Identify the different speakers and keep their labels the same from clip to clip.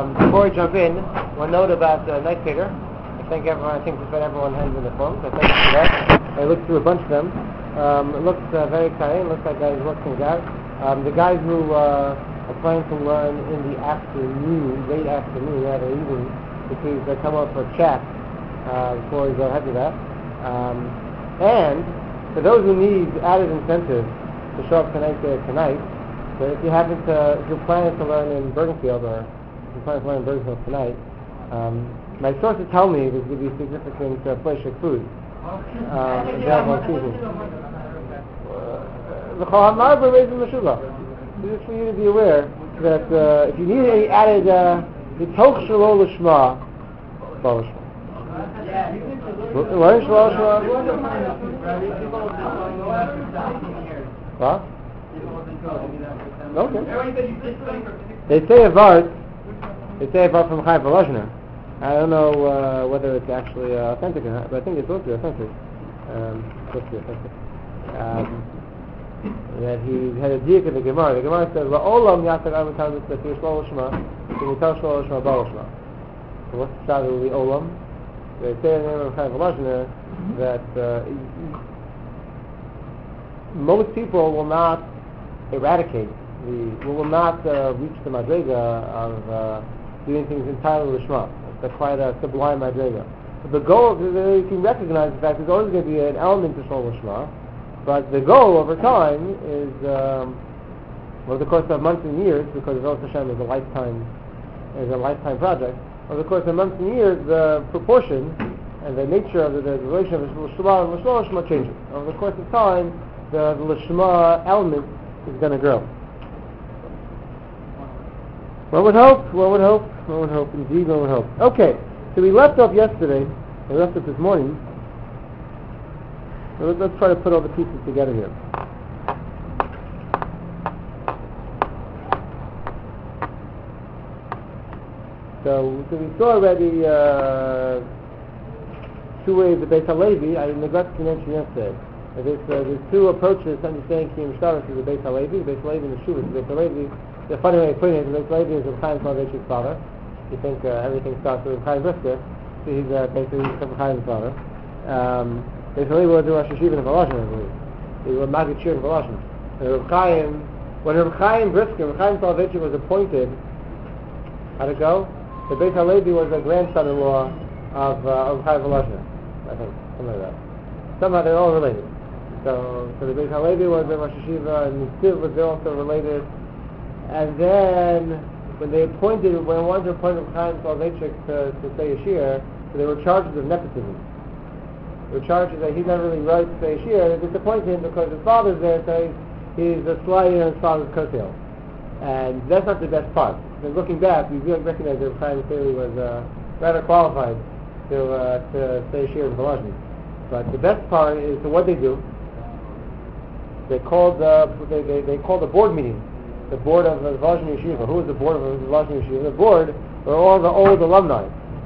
Speaker 1: Before we jump in, one note about Night Theater. I think just about everyone has in the phones. I thank you for that. I looked through a bunch of them. It looks very exciting. It looks like guys work things out. The guys who are planning to learn in the afternoon, late afternoon, rather evening, please come up for a chat before we go ahead with that. And for those who need added incentive to show up tonight, but if you're planning to learn in Bergenfield, or if you're planning to learn in Bergenfield tonight, my sources tell me there's going to be significant Fleshik food available on Tuesday. Just for you to be aware that if you need any added Mitoch Shelo Lishma, What? Okay. They say Avart from Chaim Volozhiner. I don't know whether it's actually authentic or not, but I think it's supposed to be authentic. That he had a diak in the Gemara. The Gemara says, "La'olam yatzag am tam mitzvah shlo l'shma, v'mital shlo l'shma bal l'shma." So what's the shot of the olam? They say in the name of Chaim Volozhiner that most people will not eradicate will not reach the madrega of doing things entirely l'shma. It's quite a sublime madrega. The goal, you can recognize the fact there's always going to be an element to shlo l'shma, but the goal over time is, over the course of months and years, because Rosh Hashem is a lifetime project. Over the course of months and years, the proportion and the nature of the relation of l'shma and l'shma changes. Over the course of time, the l'shma element is going to grow. One would hope, indeed one would hope. Okay, so we left off yesterday, we left off this morning. So let's try to put all the pieces together here. So we saw already two ways of Beis HaLevi. I neglected to mention yesterday. There's two approaches to understanding Kiyum Shtaris is the Beis HaLevi and the Shuvah. The Beis HaLevi, the funny way of putting it, the Beis HaLevi is Chaim Soloveitchik's father. You think everything starts with Chaim Brisker, so he's basically Chaim's father. Beis HaLevi was the Rosh Hashiva in Volozhin, I believe. He was Maggid Shir in Volozhin. When Reb Chaim Brisker, Reb Chaim Soloveitchik was appointed, how'd it go? The Beis HaLevi was a grandson-in-law of Chaim Volozhin, I think, something like that. Somehow they're all related. So the Beis HaLevi was the Rosh Hashiva, and Nitzil was also related. And then when they wanted to appoint Chaim Soloveitchik to say Yeshir, so they were charged with nepotism. They were charged that he's not really right to say Yeshir. They disappointed him because his father's there, so he's a slider in his father's coattail. And that's not the best part. And looking back, we really recognize that Chaim clearly was rather qualified to say Yeshir in Volozhin. But the best part is what they do. They called the board meeting. The board of the Volozhin Yeshiva. Who was the board of the Volozhin Yeshiva? The board were all the old alumni.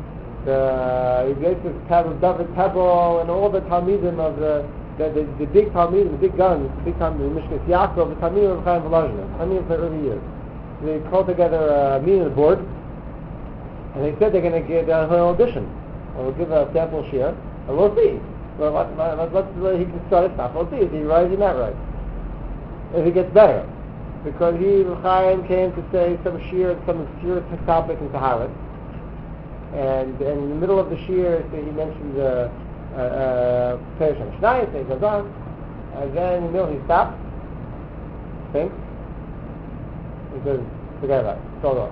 Speaker 1: The David Tebel and all the Talmidim of the big Talmidim, the big guns, the big Talmidim, the Mishkas Yaakov, the Talmidim of Chaim Volozhin, Talmidim for early years. So they called together a meeting of the board, and they said they're going to give an audition. We'll give a sample share, and we'll see. Well, he can start it off. We'll see if he right or not right. If he gets better. Because Chaim came to say some obscure topic in Taharat. And in the middle of the shir, so he mentioned Perish HaMishnayos, so he goes on. And then in the middle he stops, thinks, he says, forget about it, it's all off.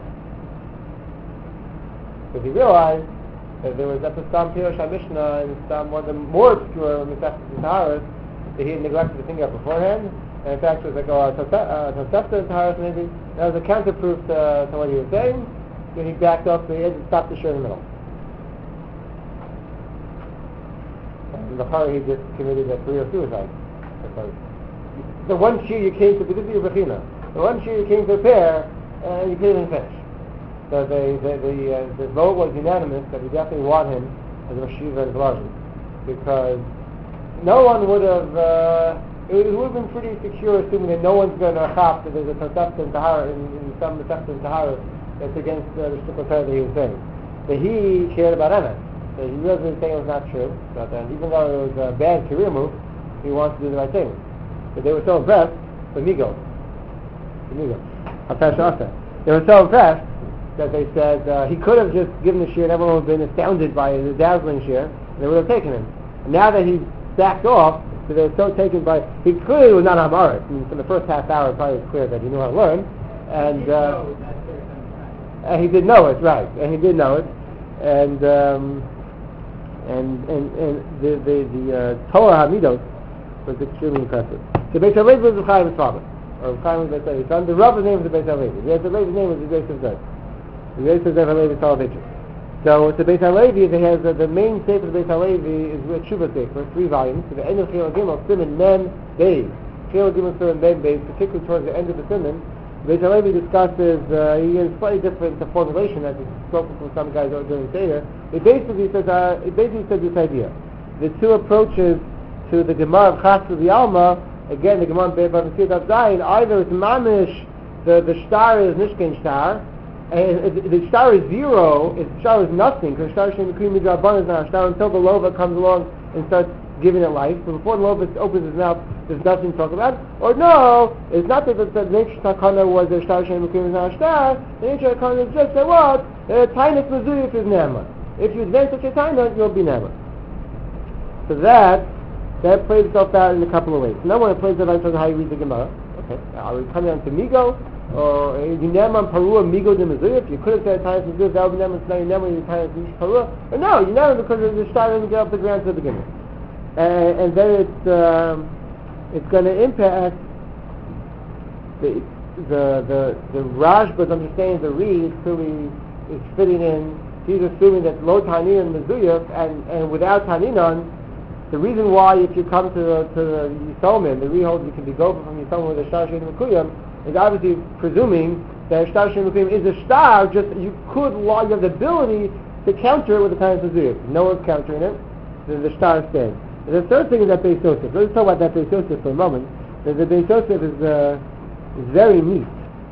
Speaker 1: Because he realized that there was Epistam Perish HaMishnah and some one of the more obscure Mesechus in Taharat that he had neglected to think of beforehand. And in fact, it was like Tosefta in Taharat maybe. That was a counterproof to what he was saying. So he backed up, so he had to stop the shir in the middle. And the Chari, he just committed a career suicide. Because the one shir you came to, this is your Bechina, the one shir you came to prepare, you couldn't even finish. So the vote was unanimous that we definitely want him as a Rosh Hashiva in Volozhin. Because no one would have it would have been pretty secure, assuming that no one's going to chop that there's a Tosefta in Tahara, in some Tosefta in Tahara, That's against the Shtickle Torah that he was saying. But he cared about Emes. So he wasn't saying it was not true. But even though it was a bad career move, he wants to do the right thing. But they were so impressed with Migo. They were so impressed that they said he could have just given the shir and everyone would have been astounded by the dazzling shir and they would have taken him. And now that he backed off, so they were so taken by, he clearly was not Hamarit. I mean, for the first half hour it probably was clear that he knew how to learn. And he did know it, right. And he did know it. And the Torah Hamidot was extremely impressive. So Beis HaLevi was the Chaim's father. Or Chaim was Beis HaLevi's son. The Rav's name was the Beis HaLevi. The Beis HaLevi's name was the Yosef Zev. The Yosef Zev HaLevi Soloveitchik. So the Beis HaLevi, they have the main sefer of the Beis HaLevi is Tshuva Sefer, 3 volumes. To the end of Chil Gimel, Siman Mem Beis. Chil Gimel Siman Mem Beis, particularly towards the end of the Siman, Beis HaLevi discusses, he has slightly different formulation as he's spoken from some guys during Seder. It basically says this idea. The two approaches to the Gemara of Chas V'Alma, again the Gemara of Bavasir Dav Zayin, either it's mamish, the star is Nishken star, and the star is 0, the star is nothing, because star Shem Kri Midraban is not a star until the Lova comes along and starts giving it life. So before the Lova opens his mouth, there's nothing to talk about. Or no, it's not that the nature Takana was a star Shem Kri is not a star, the nature Takana is just a what? Tainus Mezuyif is Nema. If you advance such a Tainus, you'll be Nema. So that plays itself out in a couple of ways. Now when it plays out in how you read the Gemara, okay, are we coming on to Migo? Or Yuneman Parua Migo de Mezuyif? You could have said Tainus Mezuyif, that would be Nema, so now Yuneman, you Tainus Parua. But no, Yuneman because the star doesn't get up the ground to the beginning. And then it's going to impact the Rashba's understanding the Reed clearly is fitting in. He's assuming that Lo Tanin and Mezuyif and without Taninon, the reason why if you come to the Yisomim, the Reed holds you can be go from Yisomim with a Shtar Shem Mekuyim, is obviously presuming that a Shtar Shem Mekuyim is a star, just you have the ability to counter it with a kind of Mezuyif. No one's countering it, the star stands. The third thing is that Beis Yosef. Let's talk about that Beis Yosef for a moment. The Beis Yosef is very neat.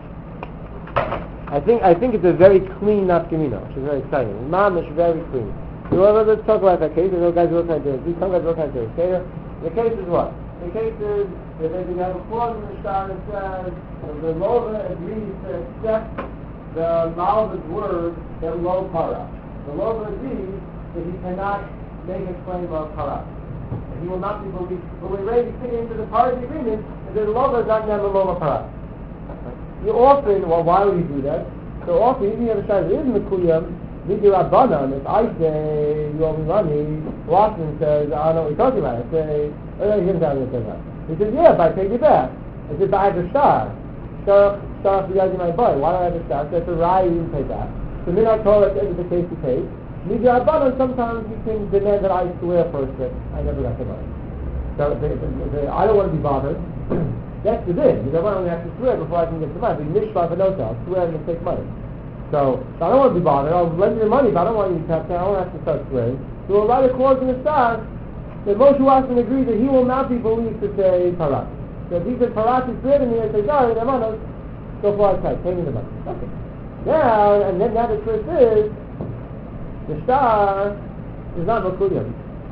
Speaker 1: I think it's a very clean nafkamina, which is very exciting. Mom is very clean. So let's talk about that case. I know guys will kind of do. Some guys will kind of do. Okay? The case is what? The case is that they have a clause in the star that says the Lova agrees to accept the Malva's word that lo para. The Lova agrees that he cannot make a claim of para. He will not be believed. But we're ready to fit into the part of the agreement that the Lova is not Nema Lova para. You often, well, why would he do that? So often, even if you have a shayla that is Mekuyam, Vidi Rabbanan, if I say you owe me money, Watson says, I don't know what you're talking about. I say, oh, no, he doesn't have anything about. He says, yeah, but I take it back. I said, but I have a star. Star for you guys in my butt. Why do I have a star? So that's a rye you didn't pay back. So then I call it the case to case. Vidi Rabbanan, sometimes you can demand that I swear first that I never got the money. So I don't want to be bothered. That's the thing. You don't want to have to swear before I can get the money. But Nishma V'nota, I'll swear I'm going to take money. So I don't want to be bothered. I'll lend you the money, but I don't want you to have to. I don't have to start swearing. So we'll write a clause in the star that Moshe Wasson agrees that he will not be believed to say parat. So if he says parat is good, and he says, sorry, the money, so far outside, pay me the money. Okay. Now the truth is, the star is not Mekuyam.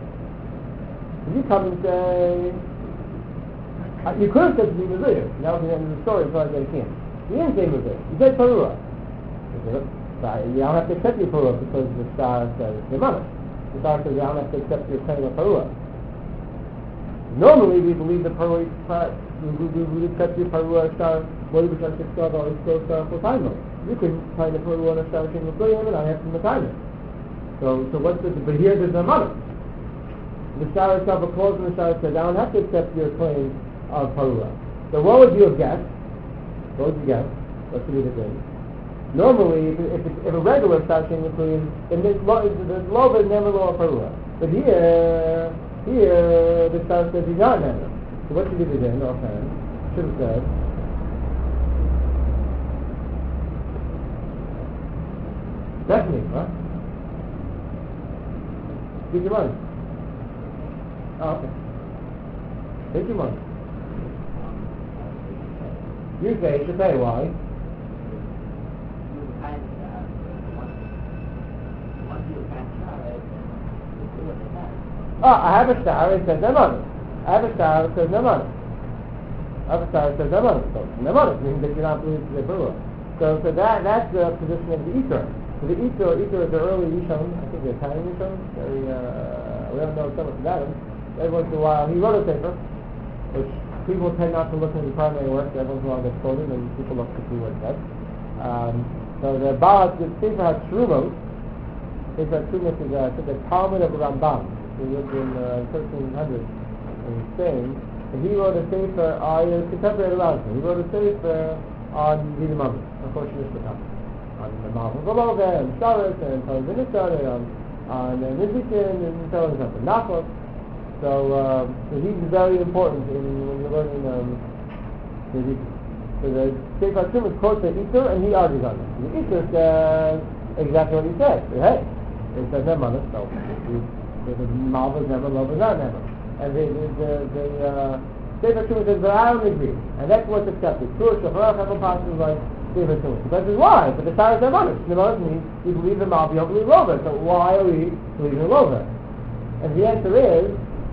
Speaker 1: If you come and say, you could have said to me Mezuyah. That was the end of the story as far as I can. You didn't say Mezuyah. You said Parua. You don't have to accept your Parua because the star says your mother. The star says you don't have to accept your claim of Parua. Normally we believe the Parua we accept your Parua star what if it's a star or it's still star for time. You can find the Parua on a star chain of Mekuyam and I have some time. So what's the but here there's no mother. The star itself, a clause in the star says I don't have to accept your claim of Parua. So what would you have guessed? What would you guess? What should be the thing? Normally, if a regular star chain Mekuyim, then the Lova is never Lo Parua. But here the star says he's not never. So what should be the thing? Offhand, should have said. Definitely, huh? Take your money. Oh, okay. Take your money. You say you should pay. Why? I have a star, it says Nemanis. I have a star, it says Nemanis. I have a star, it says Nemanis. So Nemanis means that you're not believed to the Berua. So that's the position of the Eater. So the Eater is the early Rishon, I think the Italian Rishon, very, we don't know so much about him. Every once in a while, he wrote a paper, which people tend not to look at the primary work, every once in a while gets quoted, and people look to see what it says. So the Baal, the Sefer HaTrumos, Sefer HaTrumos is the Talmud of the Rambam. He lived in 1300 in Spain, and he wrote a Sefer, he was contemporary around him. He wrote a Sefer on Dina Mammon, of course, on the Marvel of Olga, and Sharet, and Talavinisar, on Nizikin, and so on and so forth. Nachos. So he's very important when you're learning Nizikin. So the Sefer HaTrumos quotes the Eater, and he argues on it. The Eater says exactly what he said. Hey, it says Nemanis, so the Malva is never, Lova is not never. And the Sefer HaTrumos says, but I don't agree. And that's what's accepted. Tur, Shacharach, Hevel Pasuk, like Sefer HaTrumos. The question is why? But the star is Nemanis. Nemanis means you believe in Malva, you don't believe Lova. So why are we believing in Lova? And the answer is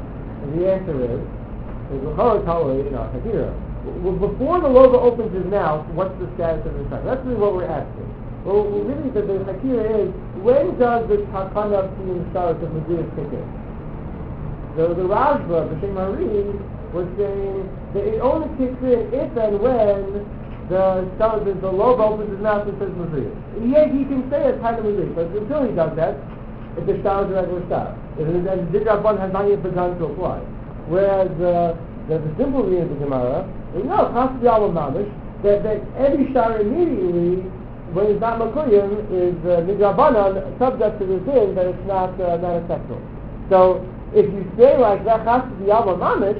Speaker 1: L'chorah Talui in our Chakira. Before the Lova opens his mouth, what's the status of the star? That's really what we're asking. Well, really, the Chakira is, when does the Takana of the stars of Mazir kick in? The Rajba, the Shem Hari, was saying that it only kicks in if and when the Lova opens his mouth and says Mazir. Yeah, he can say it's kind of Mazir, but until he does that, if the star is a regular star. And Didra Bon has not yet begun to apply. Whereas the simple reading of the Gemara is no, Chassid Yalma Mamish, that every star immediately, when it's not Makuyim, is Midrabanan, subject to the sin that it's not acceptable. So if you say like that Chassid Yalma Mamish,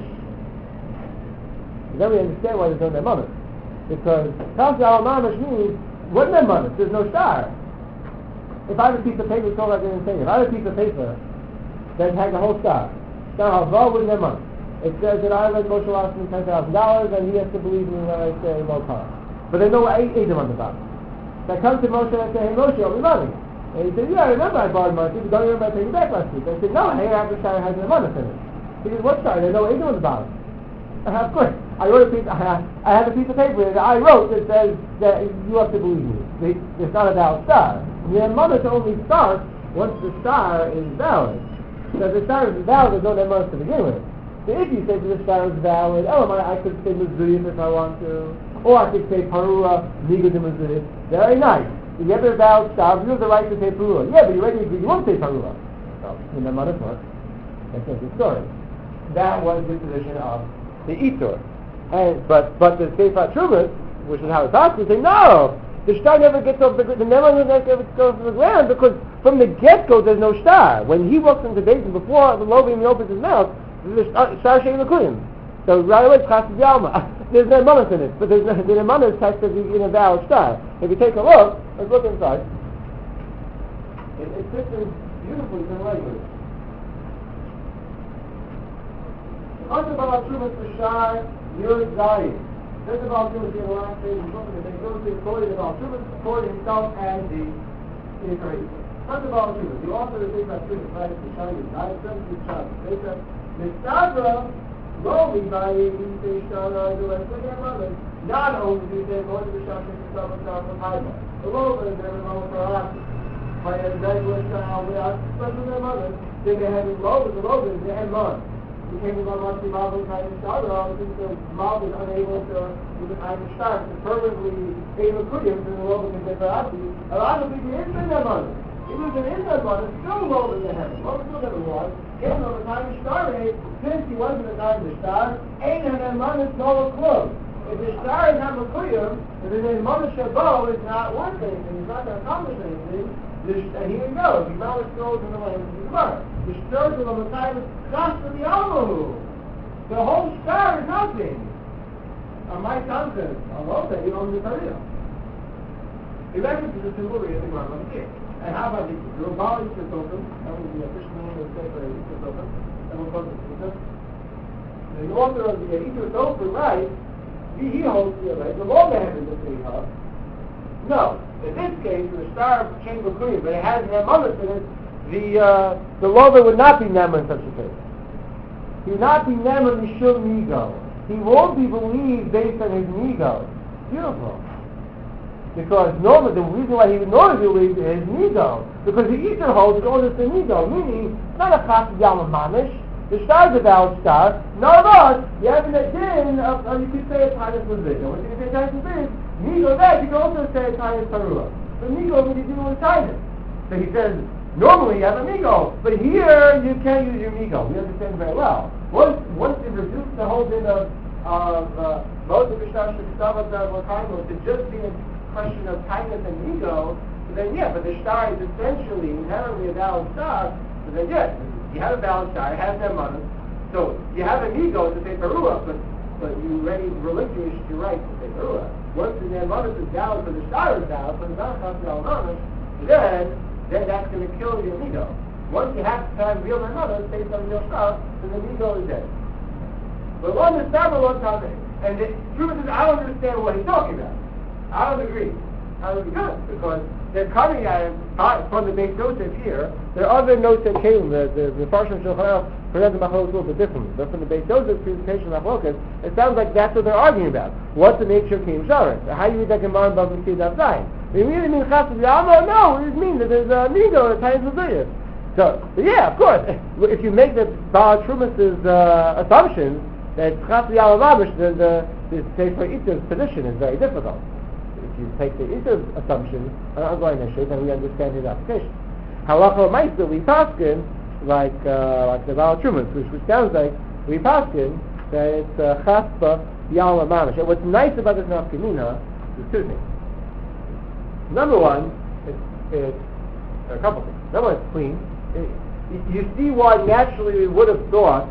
Speaker 1: then we understand why there's no Nemanis. Because Chassid Yalma Mamish means, what Nemanis? There's no star. If I have a piece of paper, it's all I didn't say. If I have a piece of paper that has a whole star, Star Havah with Nemanis. It says that I lend Moshe Lasson $10,000 and he has to believe me when I say Mokar. But there's no Adam on the bottom. So I come to Moshe and I say, hey Moshe, owe me money. And he said, yeah, I remember I borrowed money. But don't you remember I paid you back last week? I said, no, hey, after star has Nemanis in it. He said, what star? There's no Adam on the bottom. Of course. I wrote a piece, I have a piece of paper that I wrote that says that you have to believe me. It's not a valid star. The Nemanis only starts once the star is valid. So if the star is valid, there's no Nemanis to begin with. So if you say that the star is valid, I could say Mizriyim if I want to, or I could say Parua, Nigud de Mizriyim. Very nice. If you have a valid star, you have the right to say Parua. Yeah, but you won't say Parua. So, in the Nemanis works. That's a good story. That was the position of the Eater. But the Sefer HaTrumos, which is how it's asked, would say, no! The star never gets off the Nemanis never goes to the ground because from the get-go there's no star. When he walks into Basin before the Lovim opens his mouth, the star Shein L'Kuyim. So right away it's Chassid Yalma. There's no Nemanis in it, but the Nemanis has to be in a valid star. If you take a look, let's look inside. It fits in beautifully to the language. Under Baal Trumas B'Shar Yud Zayin. This is Baal Trumas in the last page. They go to quoting Baal Trumas, quoting himself and the Ikari. Under Baal Trumas, the author of the Sefer HaTrumos, right, B'Shar Yud Zayin, says B'Shar. They said, Mistabra, Lomi Zayin, B'Shar, the rest of their mother. Not only do they go to B'Shar, B'Shar, B'Shar, B'Shar, the Lomi is every moment for us. By a regular child, without especially their mother, they have Lomi, the Lomi, they have mom. You can't even watch the Malva and Chaim Shtar, since the Malva is unable to do the Chaim Shtar, to permanently able Kuyim to the Lova and Zefarati. A lot of people is in their mother. Even if it is their mother, still Lova in the heaven. Lova still never was. Even though the Chaim Shtar since he wasn't the Chaim Shtar, ain't in their mother no clue. If the star is not Kuyim, if the mother Shabo is not worth anything, he's not going to accomplish anything. And here we go. The Gemara scrolls in the way of the Gemara. The stirs of the Messiah is just for the Almahu. The whole star is nothing. On my concept, I'll say, you don't need to tell you. Electric is a simple read of the Gemara of the King. And how about the Rubali Yitzchokim? That would be the official name of the Sefer Yitzchokim. And we'll call it Yitzchokim. The author of the Yitzchokim writes, he holds the law of heaven that they have. No. In this case, the star came from Korea, but it has no mother in it. the lover would not be Nema in such a case. He would not be Nema Mishum Ego. He won't be believed based on his ego. Beautiful. Because normally, the reason why he would normally believe is his ego. Because the Eastern holds it's all just an ego, meaning it's not a Chas Yalma Mamish. The star is a valid star. None of us, you have a din of, you could say a Tainus Levish. And when you say Tainus Levish, Nego that, you can also say a Tainus Parua. But Nego really dealing with Tainus. So he says, normally you have a Nego, but here you can't use your Nego. We understand very well. Once you reduce the whole din of most of the Shtash Shtavat to just be a question of Tainus and Nego, then yeah, but the star is essentially inherently a valid star, so then yes, you have a valid star, it has their mother, so you have an ego to say Perua, but you already relinquished your right to say Perua. Once the mother is valid, but the star is valid, but the non-constitutional then that's going to kill your ego. Once you have to have real mother based on real star, then the ego is dead. But one is never one time, and the truth is, I don't understand what he's talking about. I don't agree. I don't agree because they're coming at it from the Beis Yosef here. There are other notes that came. The Farshim Shulchan Aruch present the Machlokes a little bit differently. But from the Beis Yosef presentation of Machlokes, it sounds like that's what they're arguing about. What's the nature of Kiyum Sharet? How do you read that Gemara in Bava Metzia Daf Zayin? They really mean Chas V'Yalma? No, it just means that there's an ego at times of Zayas. So, yeah, of course, if you make the Baal Trumas' assumptions that Chas V'Yalma Mabish, then the Sefer Iter's position is very difficult. If you take the Iter's assumption on an ongoing issue, then we understand his application. Halacha Ma'isa, we paskin like the Baal Trumas, which sounds like we paskin that it's Chaspa Yalma Mamish. And what's nice about this Nafkamina is two things. Number one, it's a couple things. Number one, it's clean. You see why naturally we would have thought,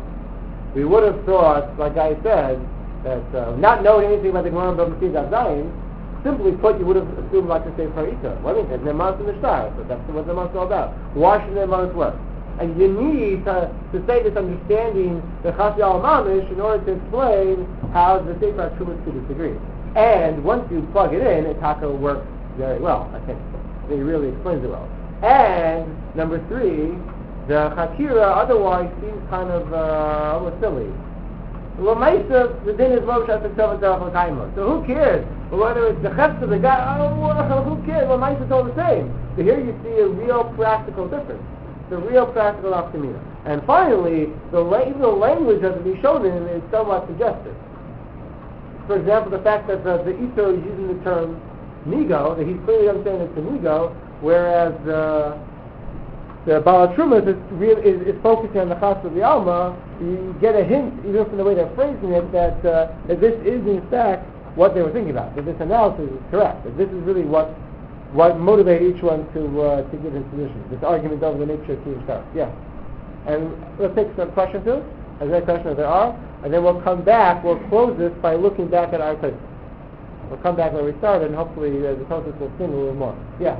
Speaker 1: like I said, that not knowing anything about the Gemara of Bava Metzia Daf Zayin, simply put, you would have assumed like to say Parita. Well, I mean, there's Nemas in the Shtar, so that's what Nemas is all about. Why should Nemas work? And you need to say this understanding the Chas Yal Mamish in order to explain how the Sefer Trumas could disagree. And once you plug it in, Itaka works very well, I think. It really explains it well. And number three, the Chakira otherwise seems kind of almost silly. Well, Maisa, the din is Moshe So who cares? Whether it's the Chesed of the guy, who cares? Well, Maisa is all the same. So here you see a real practical difference. The real practical Nafkamina. And finally, even the language of the Rishonim is somewhat suggestive. For example, the fact that the Ito is using the term Nego, that he's clearly understanding it's a Nego, whereas the Baal Trumas is focusing on the Chas of the Alma. You get a hint, even from the way they're phrasing it, that this is in fact what they were thinking about. That this analysis is correct. That this is really what motivated each one to give his position. This argument over the nature of Kiyum Sharet. Yeah. And let's take some questions too. As many questions as there are, and then we'll come back. We'll close this by looking back at our place. We'll come back where we started, and hopefully the process will sing a little more. Yeah.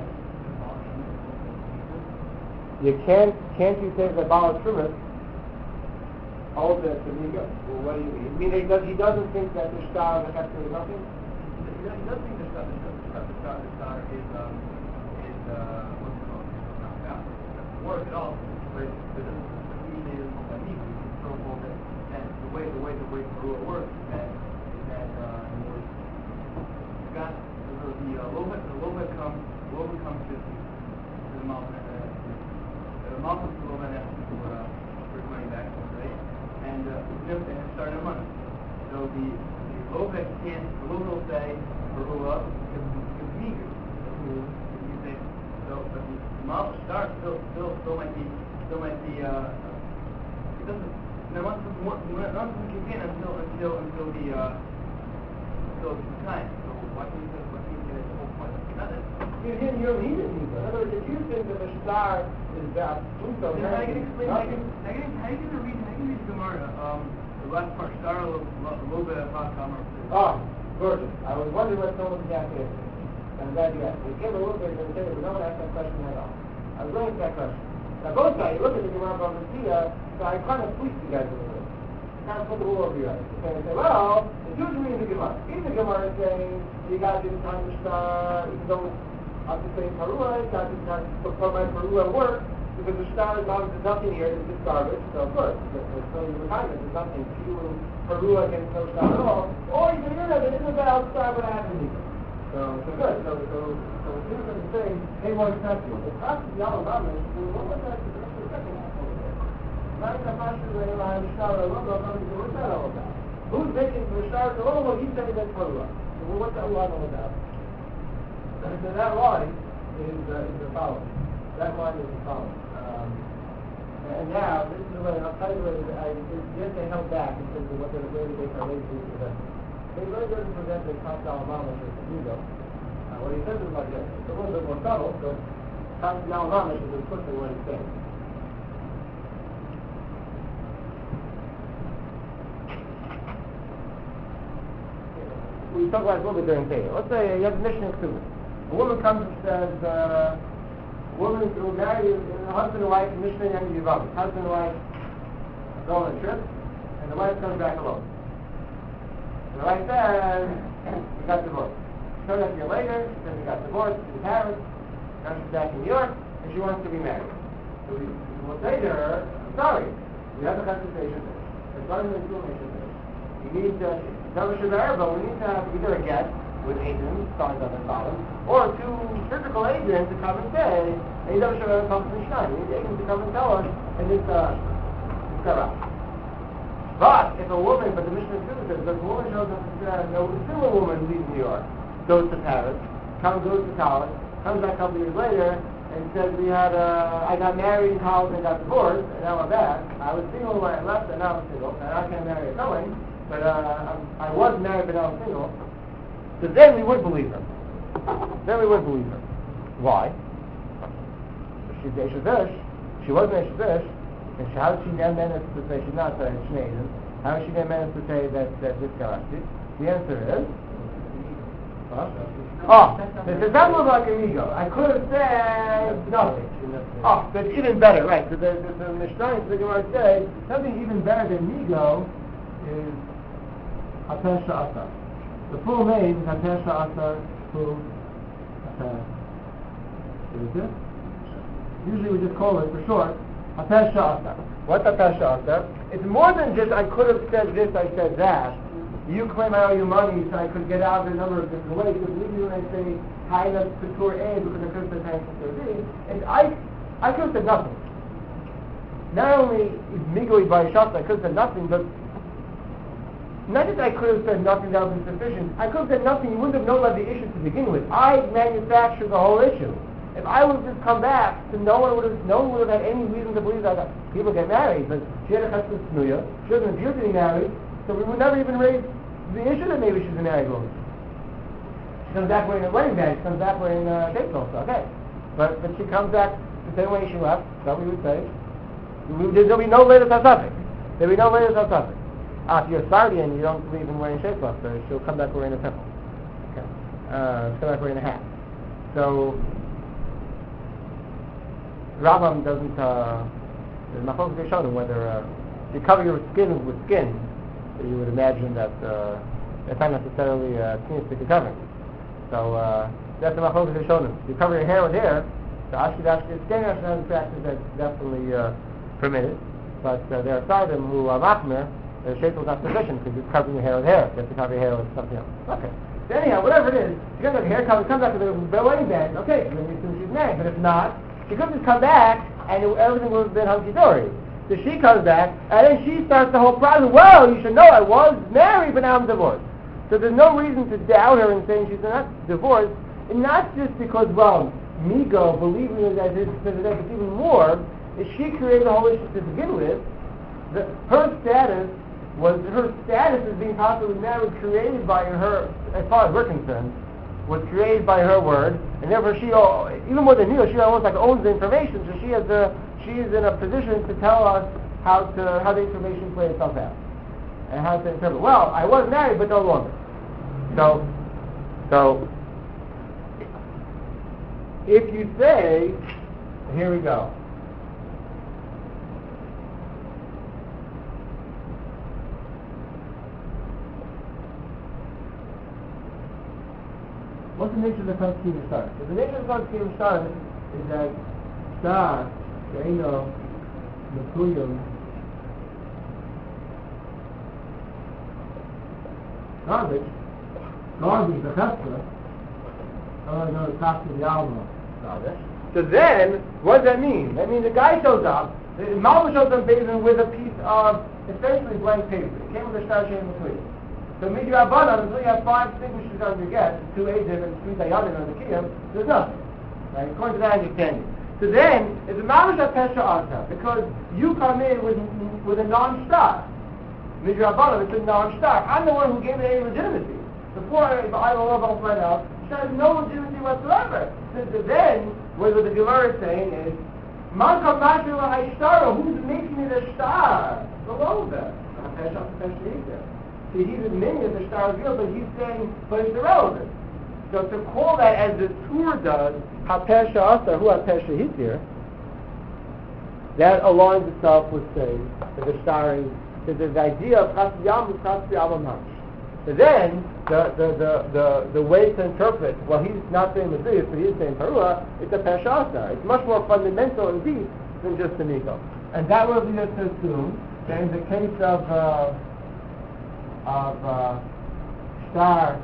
Speaker 1: You can't you say that Baal Trumas holds it to Nego? Well, what do you mean? He doesn't think that the star of the Chesed is nothing?
Speaker 2: He doesn't think the star is what's it called? Not valid. Work at all. But it doesn't mean it's a Nego. So that the way Perua works is that you got the Lovet comes to the mountain. The Malchus will then ask for money back, right? And start a money. So the Lovet will say Perua is meager. You say so, but the Malchus star still might be it doesn't. There must be contain until the time. So why can't you get the whole point?
Speaker 1: You don't need it either. In other words, if you think that the star is that,
Speaker 2: I can explain. I can read the Gemara. The last part, star a little bit of hot kamar.
Speaker 1: Oh, gorgeous. I was wondering what someone was asking. I'm glad you asked. We came a little bit and said, but no one asked that question at all. I was going to that question. Now, both sides, you look at the Gemara Bava Metzia, so I kind of fleeced you guys a little bit. Kind of put the wool over your eyes. Okay, and say, well, it's usually in the Gemara. In the Gemara is saying, you got to do time to star, even though I'm just saying Perua, got to for my Perua work, because the star is there's nothing here, it's just garbage, so of course, so you're retirement, there's nothing to Peru against no star at all, or you can hear that it is a bad star, but I haven't either. So good, so as soon as I'm saying, hey, what is that? It's us, the Alabama, what was that? The second half over there. What's that all about? Who's making the star? Well, he's saying that's Peru. Well, what's that line all about? So that line is the following. That line is the following. And now, this is the way, I'll tell you what yes, they held back in terms of what they're going to make our lady do present. They really doesn't present the Kasdal Mama as a ego. What he says is like this. It's a little bit more subtle, but Kasdal Mama is implicitly what he's saying. We talk about it a little bit during Torah. Let's say you have a Mishnah student. A woman comes and says, woman who married a husband and wife, Mishnah and Yivav. Husband and wife go on a trip, and the wife comes back alone. And the wife says, we got divorced. She comes back a year later, she says we got divorced in Paris, now she's back in New York, and she wants to be married. So we will say to her, I'm sorry, we have a consultation there. There's not even a explanation there. You need to, but we need to have either a guest with agents, stars on the bottom, or two physical agents to come and say, and you never show them comes from Shnai. You need agents to come and tell us, and it's corrupt. But if a woman, but the Mishnah says, if a woman shows up and says, no, a single woman leaves New York, goes to Paris, goes to college, comes back a couple years later, and says, I got married in college and got divorced, and now I'm back. I was single when I left, and now I'm single, and I can't marry a felon, but I was married, but now I'm single. So then we would believe her. Why? She's Eshevish. She was an Eshevish. And how did she then manage to say she's not a Shneidin? How did she then manage to say that this Karashti? The answer is... It sounds more like an ego. I could have said nothing. That's even better, right? So the Mishnah, the Gemara says, something even better than ego is Hatesh Asar. The full name is Hatesh Asar Full Hatesh. What is it? Usually we just call it for short Hatesh Asar. What's Hatesh Asar? It's more than just I could have said this, I said that. You claim I owe you money, so I could get out of a number of different ways. Because usually when I say Haina Couture A because I could have said Haina Couture B, and I could have said nothing. Not only is Migoi by Shabbat, I could have said nothing, but not that I could have said nothing that would be sufficient. I could have said nothing, you wouldn't have known about the issue to begin with. I manufactured the whole issue. If I would have just come back, so no one would have had any reason to believe that people get married. But she had a chesed snuya, she wasn't appeared to be married, so we would never even raise the issue that maybe she's a married woman. She comes back wearing a wedding band, she comes back wearing a tape also, okay. But she comes back the same way she left, so we would say. There'll be no latest on subject. There'll be no latest on subject. If you're a Sardian, you don't believe in wearing shaykhs, so she'll come back wearing a temple. Okay. She'll come back wearing a hat. So, Rambam doesn't, there's not focus to show them whether, if you cover your skin with skin, you would imagine that it's not necessarily a stick covering. So, that's the focus to show them. If you cover your hair with hair, the skin has practice that's definitely permitted, but there are Sardim who are machmir. The shape was not sufficient because you're covering your hair with hair. You have to cover your hair with something else. Okay. So anyhow, whatever it is, she comes back with hair cover, comes back with a wedding band. Okay, so then you assume she's married. But if not, she could just come back and everything would have been hunky-dory. So she comes back and then she starts the whole process. Well, you should know I was married, but now I'm divorced. So there's no reason to doubt her in saying she's not divorced. And not just because, well, Migo, believing that it's even more, is she created the whole issue to begin with. Her status as being possibly married created by her, as far as we're concerned, was created by her word, and therefore she, even more than you, she almost like owns the information, so she is in a position to tell us how the information plays itself out, and how to interpret. Well, I was married, but no longer. So, if you say, here we go. What's the nature of the Konskiyim Shtar? So the nature of the Konskiyim Shtar is that Shtar שאינו מקוים garbage, the chesed, no, talk to the alma. So then, what does that mean? That means the guy shows up, the Malva shows up basically with a piece of essentially blank paper. It came with a star chain between. So Midrabanan, until you have 5 distinguishes on your guest, 2 Eidim and 3 Dayanim on the Kiyam, there's nothing. Right? According to that understanding. So then, it's a Mamash Pesha Asa, because you come in with a non-star. Midrabanan, it's a non-star. I'm the one who gave it any legitimacy. Before I will love find out, it has no legitimacy whatsoever. So then, what the Gemara is saying is, Malka Mashra Ha'ishtara, who's making it a star? The Loba. See, he's admitting that the star is real, but he's saying, but it's irrelevant. So to call that as the Tur does, HaPesha Asa, who HaPesha Hitir, that aligns itself with saying that the star is, that the idea of Chas Yam is Chas Yam. So then, the way to interpret, well, he's not saying Mazuyas, but he's saying Parua, it's a Pesha Asa. It's much more fundamental and deep than just an ego. And that would lead us to assume that in the case of star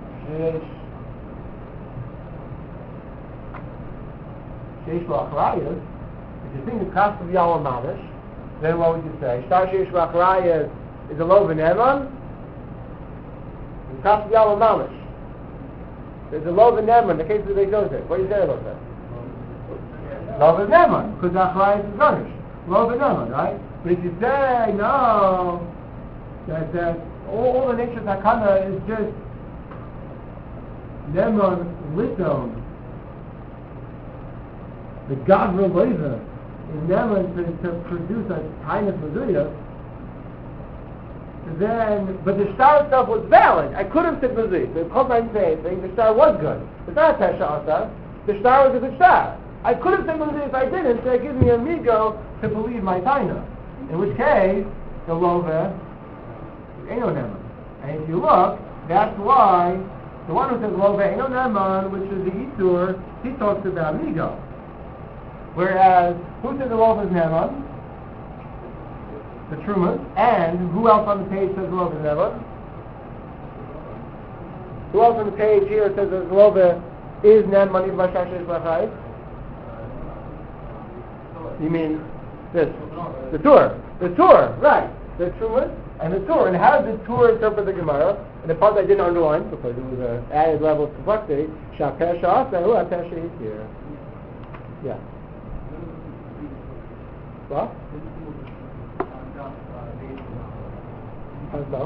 Speaker 1: Sheish Lachrayas, if you think of Kastav Yalom Mamish, then what would you say? Star Sheish Lachrayas is a Lov and Eman, and Kastav Yalom Mamish. There's a Lov and Eman in the case of the Beit Joseph. What do you say about that? Lov and Eman, because Achrayas is garnished. Lov and Eman, right? But if you say, no, that all the nature of Takana is just Neman Liton, the God reliever is Neman to produce a kindness Mazuyah, then, but the star itself was valid. I could have said Mazuyah. The Chofar saying the star was good. It's not a Pesha Asa. The star was a good star. I could have said Mazuyah if I didn't, so it gives me a migo to believe my Taina. In which case, the Lova Eino Neman. And if you look, that's why the one who says Lova Eino Neman, which is the Itur, he talks about migo. Whereas, who says the Lova is Neman? The Trumas. And who else on the page says the Lova is Neman? Who else on the page here says the Lova is Neman even by Shashish Lachai? You mean this? The Tur, right. The Trumas and the Tur. And how does the Tur interpret the Gemara? And the part I didn't underline, because it was an added level of complexity, Shapesha Asa, who HaPesha is here. Yeah. What? How so?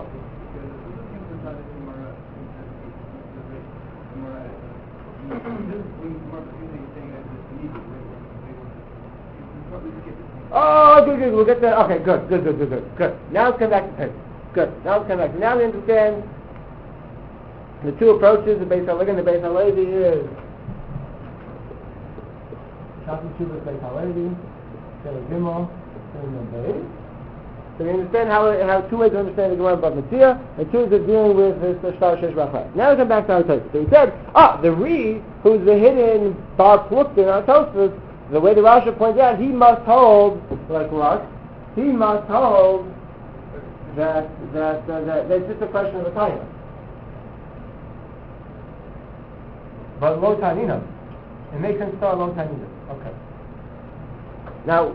Speaker 1: Oh, good. We'll get that. Okay, good. Now let's come back to page. Good. Now let's come back. Now we understand the two approaches. The Beis HaLevi and the Beis HaLevi is Shasi Shuvah Beis HaLevi, Shel Gimel, Shel Beis. So we understand how two ways to understand the Gemara about Metzia, and two ways of dealing with this Shtar Shesh Rachai. Now we come back to our Tosfos. So he said, the Ri, who's the hidden Bar Plukta in our Tosfos, the way the Rasha points out, he must hold, like what? He must hold that it's just a question of a time. But Lo Tanina. It makes sense to start Lo Tanina. Okay. Now,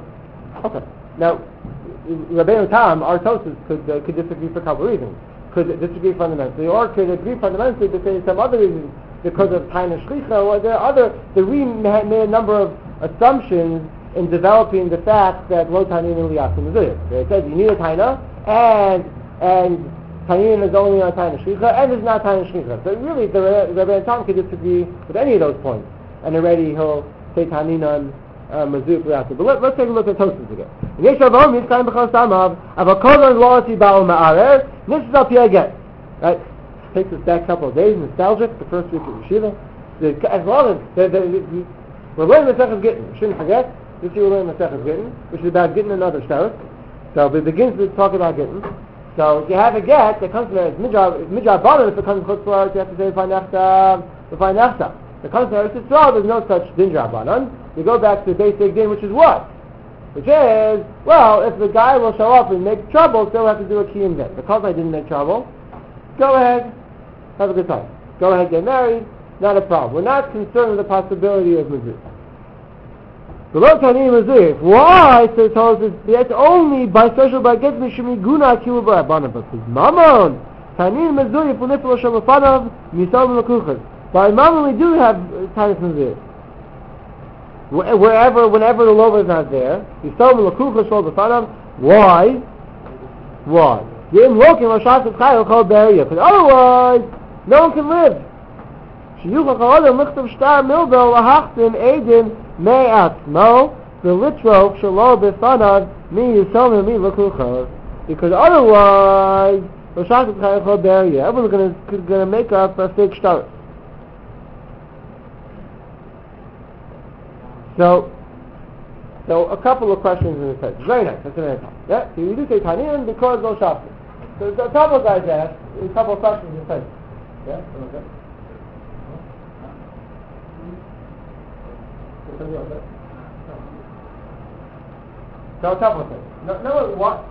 Speaker 1: Rabbeinu Tam, our Tosfos, could disagree for a couple of reasons. Could disagree fundamentally, or could agree fundamentally because some other reasons, because of Taina Shlicha, or the Ri made a number of assumptions in developing the fact that Lo Tanina Liyasim Mazuyah. It says you need a Taina, and Taina is only on Taina Shlicha, and it's not Taina Shlicha. So really, the Rabbeinu Tam could disagree with any of those points, and already he'll say Tanina and Mazuyah Liyasim. But let's take a look at Tosfos again. This is up here again. Right? Takes us back a couple of days, nostalgic, the first week of Yeshiva. As long as we're learning Maseches Gittin. We shouldn't forget, this year we're learning Maseches Gittin, which is about Gittin and other shtaros. So it begins to talk about Gittin. So if you have a get that comes from there, it's Midrash Banan, if it comes from Chutzlar, you have to say V'fai Nechta. If it comes from Eretz Yisrael, there's no such Din Rabbanan. You go back to the basic din, which is what? which is, well, if the guy will show up and make trouble, still have to do a kiyum get. Because I didn't make trouble, go ahead, have a good time. Go ahead, get married, not a problem. We're not concerned with the possibility of mezuzah. Why? So it tells us that's only by special baget mishmiguna kilu ba'abana, but his mammon tanin mezuzah puniflo shamafanav misam lakuchas. By mammon we do have tanis mezuzah. Whenever the lova is not there, misam lakuchas shol b'fanav. Why? Why? Because otherwise, no one can live. Because otherwise, everyone's going to make up a fake shtar. So a couple of questions in the text. Very nice. That's an answer. Yeah. So you do say Tanian because no shafting. So a couple of guys asked a couple of questions in the text. Yeah. Okay. So a couple of things. Number one,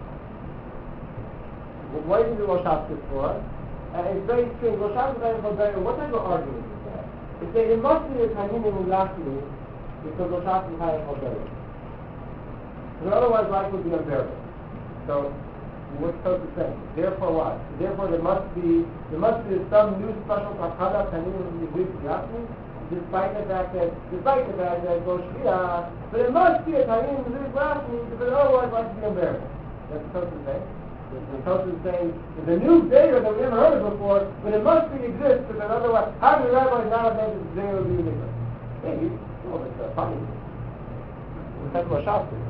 Speaker 1: what is the Loshaftis for? It's very strange. Loshaftis, what type of argument is that? It's that it must be a Taninim Ulashmi because Loshaftis is higher Because otherwise life would be unbearable. So what's supposed to say? Therefore what? Therefore there must be some new special takana Taninim Ulashmi. Despite the fact that goes Shia, but it must be a Taninim Ulashmi because otherwise life would be unbearable. That's supposed to say. The Tosfos is saying it's a new data that we never heard of before, but it must exist because otherwise, how do the rabbis not have made this zero to be maybe, well, it's funny. We're talking about Shabbos.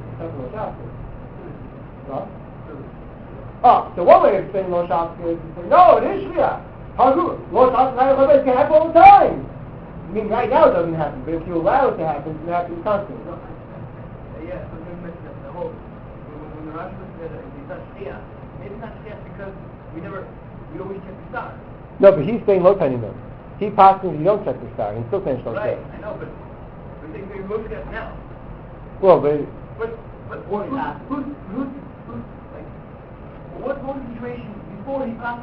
Speaker 1: Right? Oh, so one way of saying Lo Shabbos is to say, no, it is Shia. How good? Lo Shabbos can happen all the time. I mean, right now it doesn't happen, but if you allow it to happen, it happens constantly.
Speaker 2: Yeah, so you mentioned the whole, when the Rashi said it's not Shia, maybe it's not Shia because we always check the star.
Speaker 1: No, but he's saying Lo Tani though. He possibly you don't check the star, he's still saying Shlo
Speaker 2: Right, I know, but we think we look at now.
Speaker 1: Well, but
Speaker 2: who's like, what was the situation before he passed?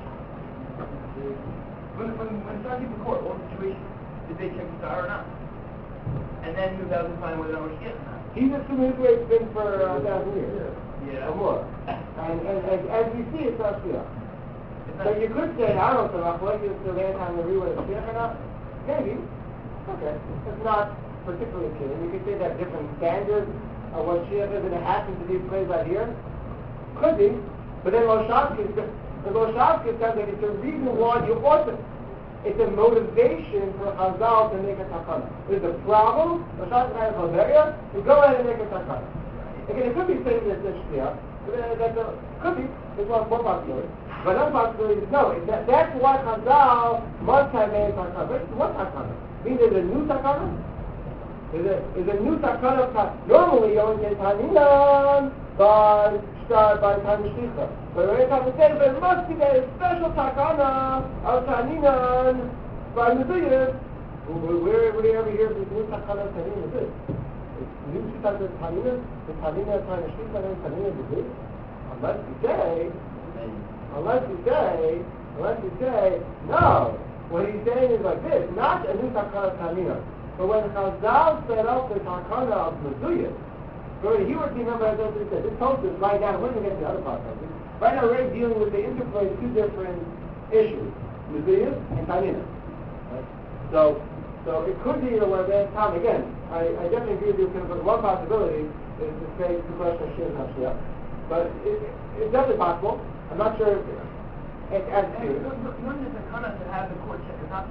Speaker 2: When starting the court, what was the situation? Did they check the star or not? And then he was able to find whether that was Shia or not.
Speaker 1: He's assuming the way it's been for 1,000 years.
Speaker 2: Yeah.
Speaker 1: Or more. And as we see, it's not Shia. So you could say, I don't know, like is the last time the real is Shia or not? Maybe. Okay. It's not particularly clear. You could say that different standards of what Shia is, and it happens to be played right here. Could be. But then Lo Shabbos says that it's a reason why you ought to. It's a motivation for Chazal to make a takana. There's a problem, Lo Shabbos to go ahead and make a takana. Again, it could be saying that it's Shia. Could be. There's one possibility. But another possibility is no. That's why Chazal must have made a takana. But what takana? Means there's a new takana? Is a new takana. Normally you only say Taninan by Tani Shlicha. But when it comes to say, there must be a special takana of Taninan by Mezuyah. Where we ever hear this new takana of Taninan is this? New takana of Taninan? The Taninan of Tani Shlicha and Taninan of Mezuyah? Unless you say, no. What he's saying is like this, not a new takana of Taninan. But when Chazal set up the takana of Mezuyah, he would remember, as I said, this Tosfos right now, we're going to get to the other part of it. Right now we're dealing with the interplay of two different issues, Mezuyah and Taninan. Right? So it could be where that time, again, I definitely agree with you, but one possibility is to say the question of Shia and not Shia. But it's definitely possible. I'm not sure if it adds to it.
Speaker 2: You don't need the takana to have the court check it out.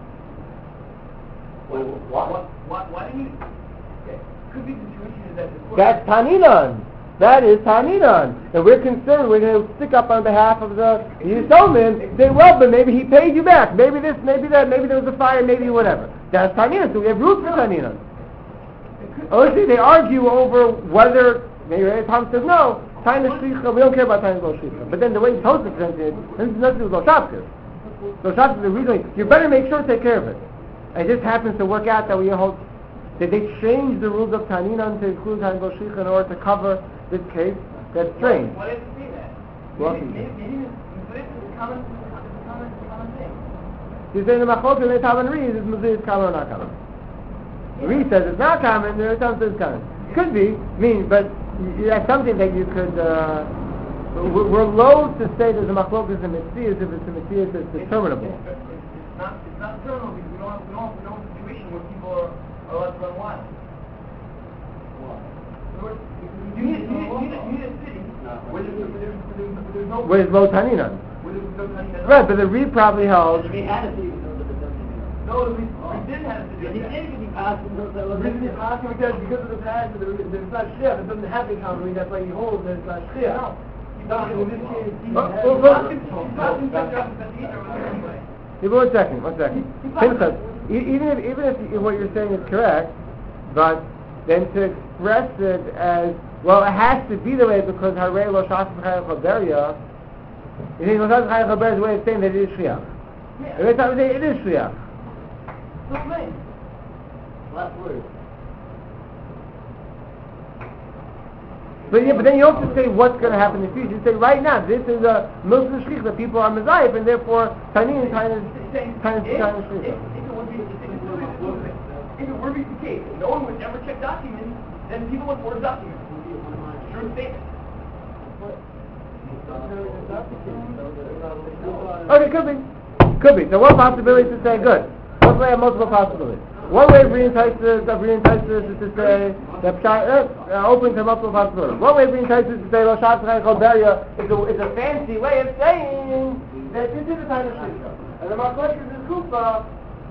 Speaker 2: Why do you... Could be the situation that the court...
Speaker 1: That's Taninan. That is Taninan. And we're concerned, we're going to stick up on behalf of the Yisomim, say, well, but maybe he paid you back. Maybe this, maybe that, maybe there was a fire, maybe whatever. That's Taninan. So we have roots for Taninan. Obviously, they argue over whether, maybe Tom says, no, Tani Shlicha, we don't care about Tani Shlicha. But then the way Tosfos presents it, this has nothing to do with Lo Shabbos. Lo Shabbos is the reason, you better make sure to take care of it. It just happens to work out that we hold Did they change the rules of Taninan to include Tan Goshicha in order to cover this case? That's strange.
Speaker 2: Why did it say that? Maybe this is a common thing.
Speaker 1: You say the Machloket they Tav and Reed is Mezuyah common or not common? Reed says it's not common, the Tav says it's common. Could be, but that's something that you could, we're loath to say there's a Machloket in Metzias if it's a Metzias that's determinable.
Speaker 2: It's not determinable because we don't have a situation where people are allowed to run wild. You need a city where there's no...
Speaker 1: Where there's low Taninan. Right, but the Reed probably held...
Speaker 3: We had a city.
Speaker 2: No, we didn't have a city.
Speaker 3: He did because he passed until there was...
Speaker 2: The reason he passed because of the past, it's not Shia. It doesn't have the economy. That's why he holds that it's not Shia. No. In this case, he's not in such a anyway.
Speaker 1: One second. Pinchas, even if what you're saying is correct, but then to express it as, well, it has to be the way because Harei Lo Shas B'Chayil Chaberia, you think Lo Shas B'Chayil Chaberia is a way of saying that it is Shliach. Every time we say it is Shliach.
Speaker 3: Last word.
Speaker 1: But then you don't have to say what's going to happen in the future. You say right now, this is a Milton Shlich, that people are Mezayif, and therefore Tanin is kind of Shlich.
Speaker 2: If it were the case, if no one would ever check documents, then people would order documents. True statement.
Speaker 1: Okay, could be. So one possibility is to say good. Let's lay out multiple possibilities. One way of reading Taisus is to say that open to multiple possibilities. One way of reading Taisus is to say Lo Shas B'Chayil Chaberia is a fancy way of saying that this is the time of Shlicha. And the Machloket is Kufa.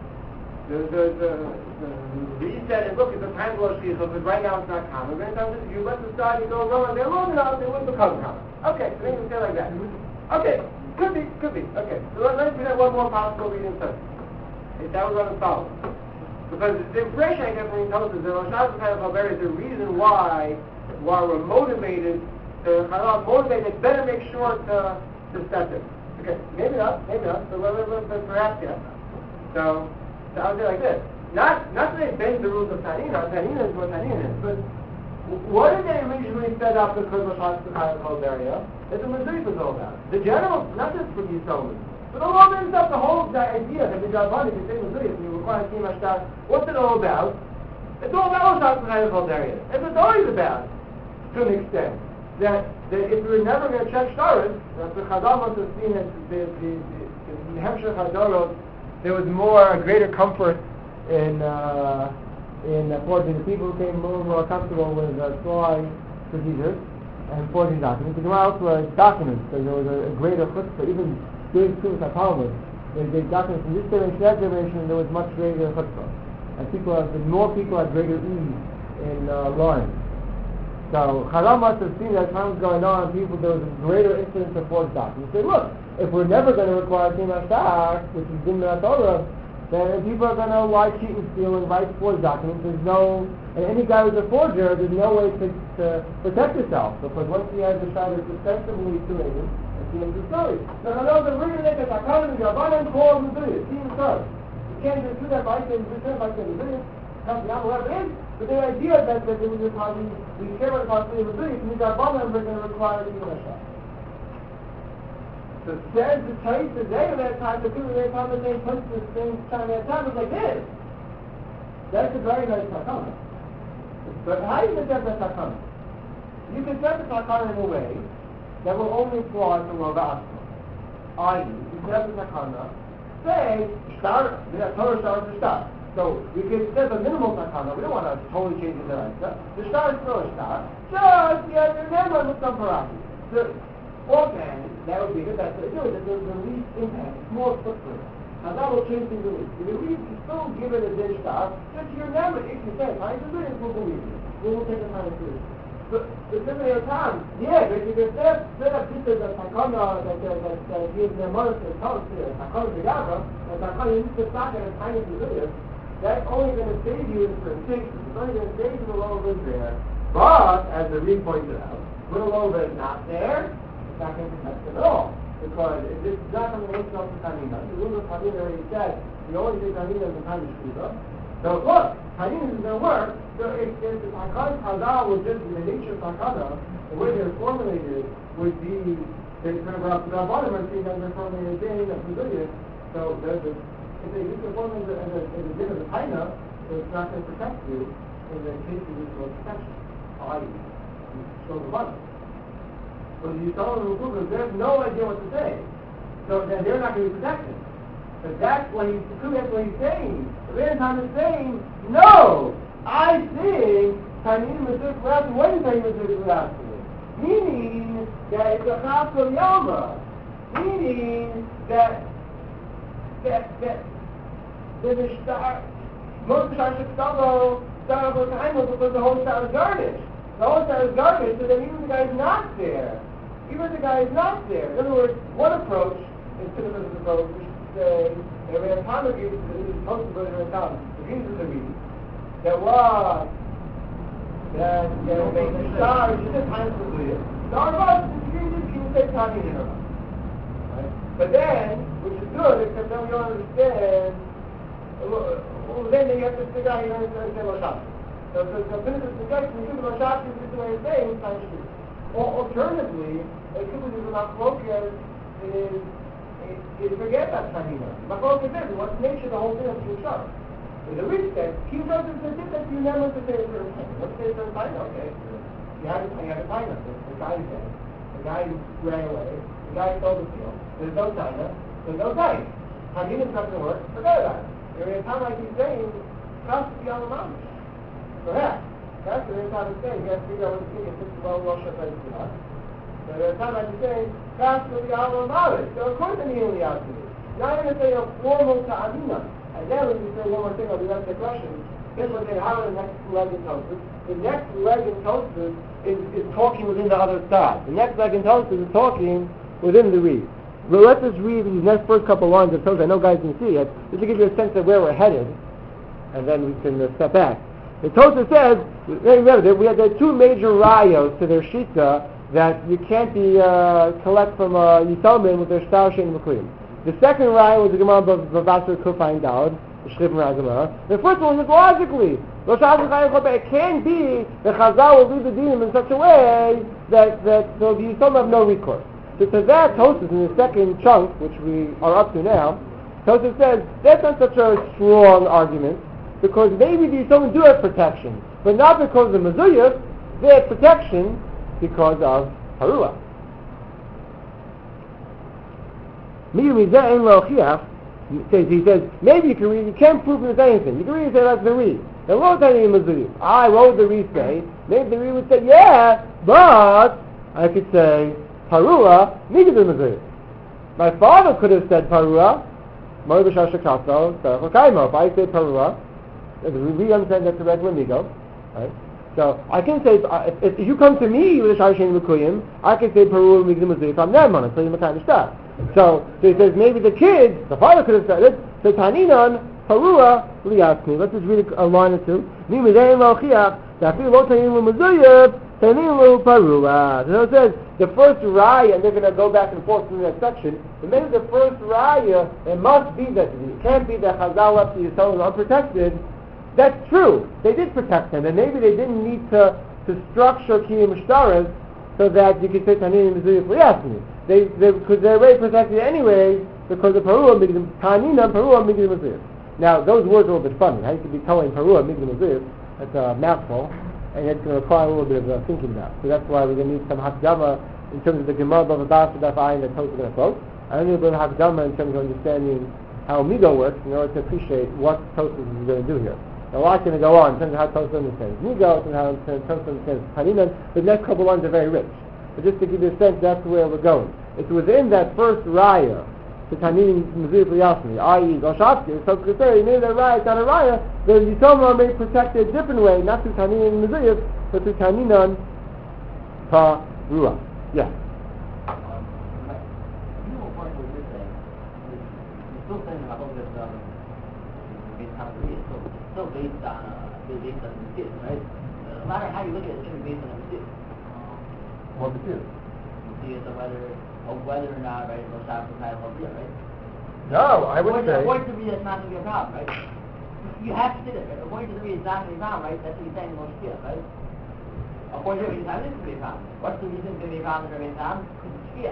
Speaker 1: The Reed said, look, it's a time of Shlicha, but right now it's not common. Many times if you let the study go wrong, they're long enough, they wouldn't become common. Okay, so then you say like that. Okay, could be. Okay, so let's do that one more possible reading sentence. If that was on the follow. Because the impression I get from you tells us that Lo Shas B'Chayil Chaberia is the reason why we're motivated to it's better make sure to set it. Okay, maybe not, but perhaps yes. So I would say like this. Not that they bend the rules of Tanina. Tanina is what Tanina is, but what did they originally set up because Lo Shas B'Chayil Chaberia? That the Mezuyah was all about. The general, not just for Yisrael. But the law itself, the whole idea that the Javon, if you say Mezuyah, and you require Kim Hashtar, what's it all about? It's all about Lo Shas B'Chayil Chaberia. It's what it's always about, to an extent. That if we were never going to check Shtaris, the Chazal must have seen that the Hemshech HaDorot, there was a greater comfort in forging. The people became more comfortable with SLI procedures and forging documents. The Gemara also documents, so there was a greater chutzpah, even during Tumas HaTalmud, the documents from this generation to that generation, there was much greater chutzpah. And more people had greater ease in learning. So Chazal must have seen that time was going on, there was a greater incidence of forged documents. They say, look, if we're never going to require Kim Hashtar, which is Din Torah, then people are going to lie, cheat, and steal and write forged documents. And any guy who's a forger, there's no way to protect yourself, because once he has the shot, it's ostensibly too late. The story. So Chazal said, we're going to make a Takalim and Yavanan call Mezuyah. See the story. You can't just do that by saying Mezuyah, whatever it is. But the idea that there was a party, we care about the possibility of Mezuyah, means our Bala we're going to require the Yavanan shot. So says the Tais today of that time, the people that come the same place at the same time at that time was like this. That's a very nice Takana. But how do you get that Takana? You can set the Takana in a way that will only apply to Rav Asma. I.e., you set the Takana, say, the Torah starts to start. So we can set a minimal Takana, we don't want to totally change the answer. The star is still a star, just you have to remember with some variety. So, offhand, that would be the best way to do it. There's the least impact, small footprint. And that will change things a least. If you still give it a din star, just remember, if you say, I believe we'll believe you. We will take the time to do it. But simply at times, but if you set up just as a takana that gives their mother to tell us to takana to Gavra, and takana you need to stop at a tiny pavilion, that's only going to save you in certain cases. It's only going to save you the low is there. But, as the Reed pointed out, when a low is not there, it's not going to protect it at all. Because if this is not something that makes sense to Tanina, the rule of Tanina already said, you only say Tanina in the time of Shiva. So look, Tanina isn't going to work. So if the Takana Chazal was just the nature of Takana, the way they're formulated would be they're going to go up to the bottom and see that they're formulated in a Brazilian. So if they use the formula as a din of the Taina, so it's not going to protect you in the case of mutual protection. I.e., you show the money. But you tell them the they have no idea what to say. So then they're not going to be protected. But that's what he's saying. The Rebbe Tam is saying, no! I think Tanim Mitzvah Kurasmi. What is Tanim Mitzvah Kurasmi? Meaning that it's a Chas Kol Yalma. Meaning that the Mishtar, most Mishtar Shekhtavo, Star of Time because the whole Star is garbage. The whole Star is garbage, so that even the guy is not there. In other words, one approach is Pinchas' approach, which is to say, that Rebbe Tam agrees with this, most of the Rebbe Tam agrees with the read, that the Star is just a time for the Star of us disagrees with you say Tani in her. Right? But then, which is good, except then we don't understand, then you have to figure out how you understand Moshe. So Pinchas' suggestion, Moshe is the way of saying Tani. Or alternatively, a people who do machlokas is forget that Tanina. Machlokas is what's the nature of the whole thing of Kiyushar. The Rich says, Kiyushar is the tip that you never to say a certain thing. Let's say a certain time, okay. You have a time up. The guy said, the guy ran away, the guy sold the field. There's no China, there's no time. Tanina's not going to work, forget about it. You're in a time like he's saying, comes to be on the mountain. Perhaps. That's the way Tom is saying. You have to figure out what the thing is. This is all Rosh Hashanah. So there's time like he's saying, that's what the Allah knowledge. So of course I'm healing the Alchemy. Now I'm going to say a formal ta'amina. And then when you say one more thing, I'll be left the question. This will say how the next leg in Tosfos. The next leg in Tosfos is talking within the other side. The next leg in Tosfos is talking within the reed. But let's just read these next first couple lines of Tosfos. I know guys can see it. Just to give you a sense of where we're headed. And then we can step back. The Tosfos says, remember, we had the two major rayos to their shita that you can't be collect from Yisomim with their star shein mekuyim. The second rayo was the Gemara Bavasar Kufayin Dalad, the Shchib Razamah. The first one was logically, it can't be that Chazal will leave the dinim in such a way that so the Yisomim have no recourse. So to that Tosfos in the second chunk, which we are up to now, Tosfos says that's not such a strong argument. Because maybe these don't do have protection, but not because of the Mezuyah, they have protection because of Harua. He says, maybe you can't prove there's anything. You can really say that's the Reed. There won't any Mezuyah. What would the Reed say? Maybe the Reed would say, yeah, but I could say, Harua, neither the Mezuyah. My father could have said Harua, if I say Harua, we understand that's a regular migo, right? So I can say, if you come to me with a shar shein mekuyim, I can say Peru migdim mezuyah from them on it, so you kind of stuff. So he says maybe the father could have said it. So Taninan Perua liyasmi. Let's just read a line or two. Mimizayin lochiach dafilu lo tanim mezuyah tanim lo Perua. So it says the first raya, and they're going to go back and forth in that section. But maybe the first raya, it must be that it can't be that Chazal left the Yisrael unprotected. That's true. They did protect them, and maybe they didn't need to structure kiyum shtaras so that you could say tanin mezuyah liyasmi. Because they're already protected anyway because of Perua migdim tanina Perua migdim mezuyah. Now those words are a little bit funny. How you could be telling Perua migdim mezuyah? That's a mouthful, and it's going to require a little bit of thinking about. So that's why we're going to need some hakdama in terms of the Gemara Bava Basra Daf Ayin that Tosfos is going to quote. I need a little bit of hakdama in terms of understanding how migo works in order to appreciate what Tosfos is going to do here. Now, a lot's going to go on in terms of how Tosfos understands migo and how Tosfos understands Taninan. The next couple lines are very rich. But just to give you a sense, that's where we're going. It's within that first raya to Tanin Mezuyah Liyasmi, i.e. Goshavki. So to say, maybe that raya is not a raya, then Yisomar may protect it a different way, not to Tanin and Mezuyah, but to Taninan Perua. Yeah.
Speaker 3: Still based on the kids, right? No matter how you look at it, it's going to be based on the kids.
Speaker 1: What the kids?
Speaker 3: See whether or not, right, right?
Speaker 1: No, I wouldn't say.
Speaker 3: Avoid to be that's not to be a problem, right? You have to sit it. According to the reason it's not going to be found, right? That's what you're saying in Moshe, right? According to the reason it's going to be found. What's the reason it's going to be found in Rabbi Tam? Because it's Shia.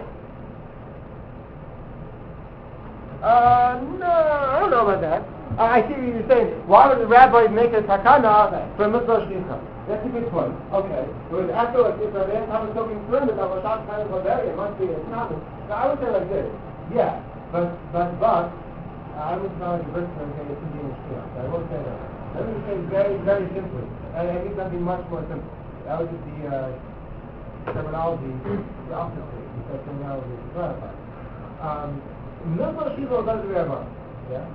Speaker 1: No, I don't know about that. I see what you're saying. Why would the rabbis make a takana for mitzvah shlicha? That's a good point. Okay. Whereas afterwards, if Rabbi Tam is so concerned about what Shach kind of Bavaria, it must be a common. So I would say like this. Yeah, but I would not reverse and say it's Indian shlicha. I won't say that. Let me say very, very simply. And I think something much more simple. That would just be terminology, the opposite, because terminology is clarified. Mitzvah shlicha does the Rabban. Yeah?